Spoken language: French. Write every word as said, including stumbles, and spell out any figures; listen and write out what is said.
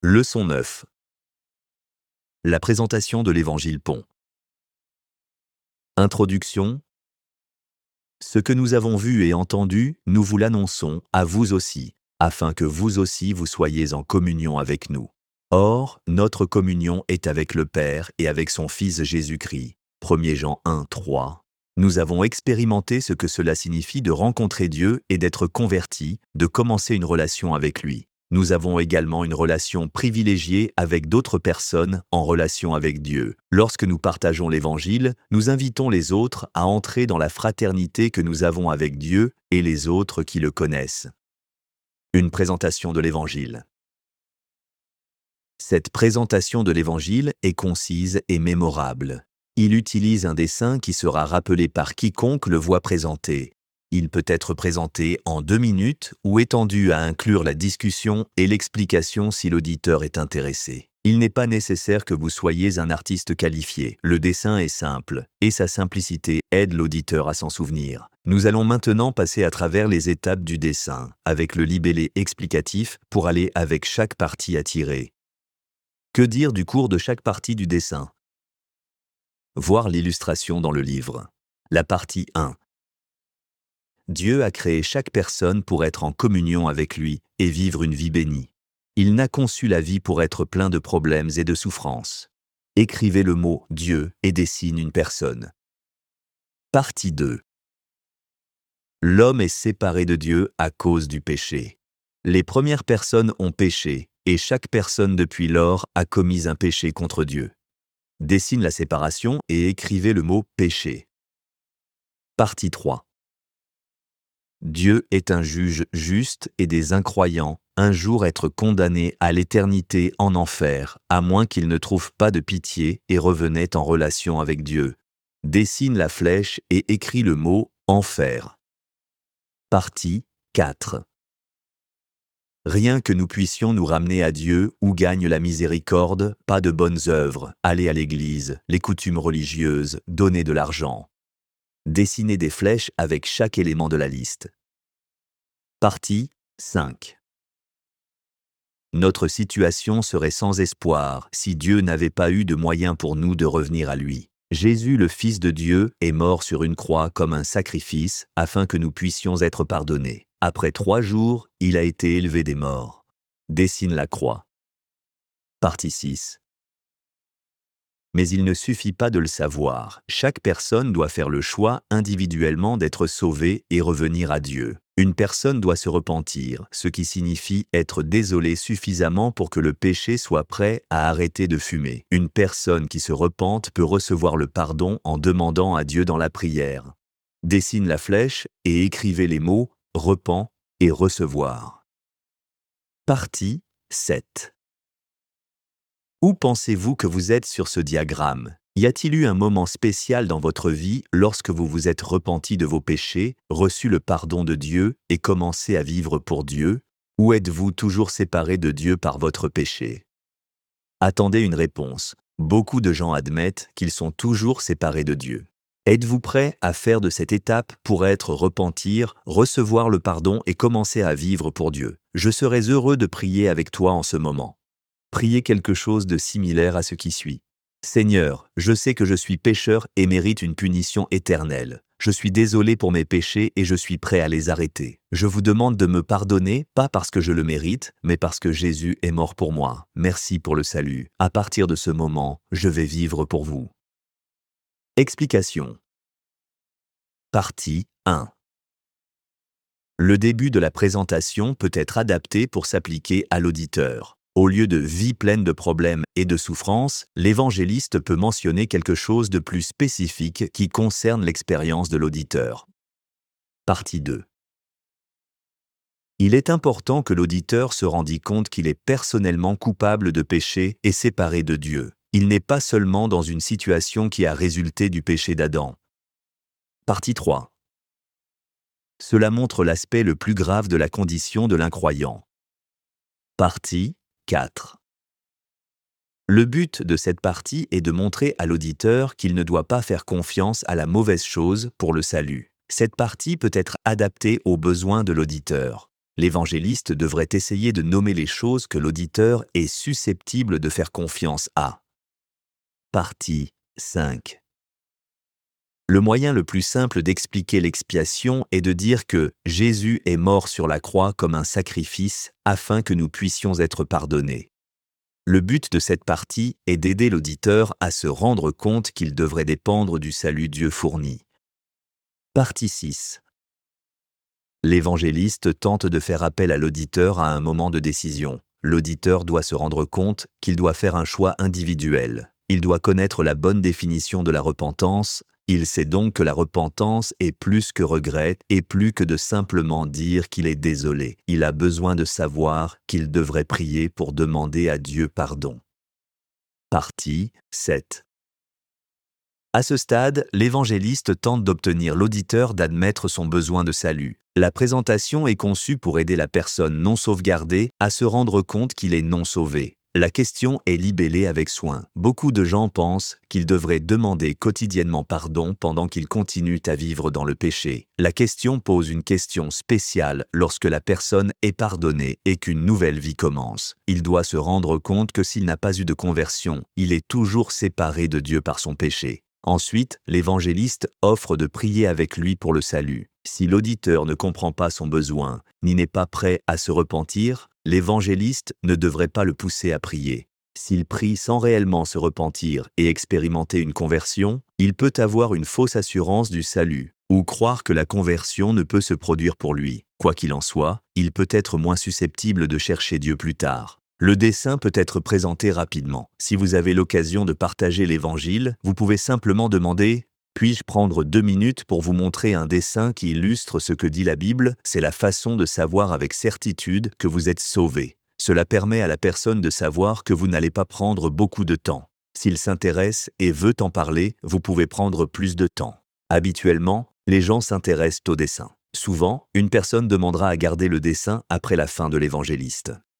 Leçon neuf. La présentation de l'Évangile Pont. Introduction. Ce que nous avons vu et entendu, nous vous l'annonçons, à vous aussi, afin que vous aussi vous soyez en communion avec nous. Or, notre communion est avec le Père et avec son Fils Jésus-Christ. premier Jean un, trois. Nous avons expérimenté ce que cela signifie de rencontrer Dieu et d'être convertis, de commencer une relation avec lui. Nous avons également une relation privilégiée avec d'autres personnes en relation avec Dieu. Lorsque nous partageons l'Évangile, nous invitons les autres à entrer dans la fraternité que nous avons avec Dieu et les autres qui le connaissent. Une présentation de l'Évangile. Cette présentation de l'Évangile est concise et mémorable. Il utilise un dessin qui sera rappelé par quiconque le voit présenté. Il peut être présenté en deux minutes ou étendu à inclure la discussion et l'explication si l'auditeur est intéressé. Il n'est pas nécessaire que vous soyez un artiste qualifié. Le dessin est simple et sa simplicité aide l'auditeur à s'en souvenir. Nous allons maintenant passer à travers les étapes du dessin, avec le libellé explicatif pour aller avec chaque partie à tirer. Que dire du cours de chaque partie du dessin? Voir l'illustration dans le livre. La partie un. Dieu a créé chaque personne pour être en communion avec lui et vivre une vie bénie. Il n'a conçu la vie pour être plein de problèmes et de souffrances. Écrivez le mot « Dieu » et dessine une personne. Partie deux. L'homme est séparé de Dieu à cause du péché. Les premières personnes ont péché, et chaque personne depuis lors a commis un péché contre Dieu. Dessine la séparation et écrivez le mot « péché ». Partie trois. Dieu est un juge juste et des incroyants un jour être condamnés à l'éternité en enfer, à moins qu'ils ne trouvent pas de pitié et revenaient en relation avec Dieu. Dessine la flèche et écrit le mot « enfer ». Partie quatre. Rien que nous puissions nous ramener à Dieu où gagne la miséricorde, pas de bonnes œuvres, aller à l'église, les coutumes religieuses, donner de l'argent. Dessinez des flèches avec chaque élément de la liste. Partie cinq. Notre situation serait sans espoir si Dieu n'avait pas eu de moyen pour nous de revenir à lui. Jésus, le Fils de Dieu, est mort sur une croix comme un sacrifice afin que nous puissions être pardonnés. Après trois jours, il a été élevé des morts. Dessine la croix. Partie six. Mais il ne suffit pas de le savoir. Chaque personne doit faire le choix individuellement d'être sauvée et revenir à Dieu. Une personne doit se repentir, ce qui signifie être désolé suffisamment pour que le péché soit prêt à arrêter de fumer. Une personne qui se repente peut recevoir le pardon en demandant à Dieu dans la prière. Dessine la flèche et écrivez les mots « repent » et « recevoir ». Partie sept. Où pensez-vous que vous êtes sur ce diagramme? Y a-t-il eu un moment spécial dans votre vie lorsque vous vous êtes repenti de vos péchés, reçu le pardon de Dieu et commencé à vivre pour Dieu? Ou êtes-vous toujours séparé de Dieu par votre péché? Attendez une réponse. Beaucoup de gens admettent qu'ils sont toujours séparés de Dieu. Êtes-vous prêt à faire de cette étape pour être repentir, recevoir le pardon et commencer à vivre pour Dieu? Je serais heureux de prier avec toi en ce moment. Priez quelque chose de similaire à ce qui suit. Seigneur, je sais que je suis pécheur et mérite une punition éternelle. Je suis désolé pour mes péchés et je suis prêt à les arrêter. Je vous demande de me pardonner, pas parce que je le mérite, mais parce que Jésus est mort pour moi. Merci pour le salut. À partir de ce moment, je vais vivre pour vous. Explication. Partie un. Le début de la présentation peut être adapté pour s'appliquer à l'auditeur. Au lieu de « vie pleine de problèmes et de souffrances », l'évangéliste peut mentionner quelque chose de plus spécifique qui concerne l'expérience de l'auditeur. Partie deux. Il est important que l'auditeur se rendît compte qu'il est personnellement coupable de péché et séparé de Dieu. Il n'est pas seulement dans une situation qui a résulté du péché d'Adam. Partie trois. Cela montre l'aspect le plus grave de la condition de l'incroyant. Partie quatre. Le but de cette partie est de montrer à l'auditeur qu'il ne doit pas faire confiance à la mauvaise chose pour le salut. Cette partie peut être adaptée aux besoins de l'auditeur. L'évangéliste devrait essayer de nommer les choses que l'auditeur est susceptible de faire confiance à. Partie cinq. Le moyen le plus simple d'expliquer l'expiation est de dire que Jésus est mort sur la croix comme un sacrifice afin que nous puissions être pardonnés. Le but de cette partie est d'aider l'auditeur à se rendre compte qu'il devrait dépendre du salut Dieu fourni. Partie six. L'évangéliste tente de faire appel à l'auditeur à un moment de décision. L'auditeur doit se rendre compte qu'il doit faire un choix individuel. Il doit connaître la bonne définition de la repentance. Il sait donc que la repentance est plus que regret et plus que de simplement dire qu'il est désolé. Il a besoin de savoir qu'il devrait prier pour demander à Dieu pardon. Partie sept. À ce stade, l'évangéliste tente d'obtenir l'auditeur d'admettre son besoin de salut. La présentation est conçue pour aider la personne non sauvegardée à se rendre compte qu'il est non sauvé. La question est libellée avec soin. Beaucoup de gens pensent qu'ils devraient demander quotidiennement pardon pendant qu'ils continuent à vivre dans le péché. La question pose une question spéciale lorsque la personne est pardonnée et qu'une nouvelle vie commence. Il doit se rendre compte que s'il n'a pas eu de conversion, il est toujours séparé de Dieu par son péché. Ensuite, l'évangéliste offre de prier avec lui pour le salut. Si l'auditeur ne comprend pas son besoin, ni n'est pas prêt à se repentir, l'évangéliste ne devrait pas le pousser à prier. S'il prie sans réellement se repentir et expérimenter une conversion, il peut avoir une fausse assurance du salut, ou croire que la conversion ne peut se produire pour lui. Quoi qu'il en soit, il peut être moins susceptible de chercher Dieu plus tard. Le dessein peut être présenté rapidement. Si vous avez l'occasion de partager l'Évangile, vous pouvez simplement demander « Puis-je prendre deux minutes pour vous montrer un dessin qui illustre ce que dit la Bible ?» C'est la façon de savoir avec certitude que vous êtes sauvé. Cela permet à la personne de savoir que vous n'allez pas prendre beaucoup de temps. S'il s'intéresse et veut en parler, vous pouvez prendre plus de temps. Habituellement, les gens s'intéressent au dessin. Souvent, une personne demandera à garder le dessin après la fin de l'évangéliste.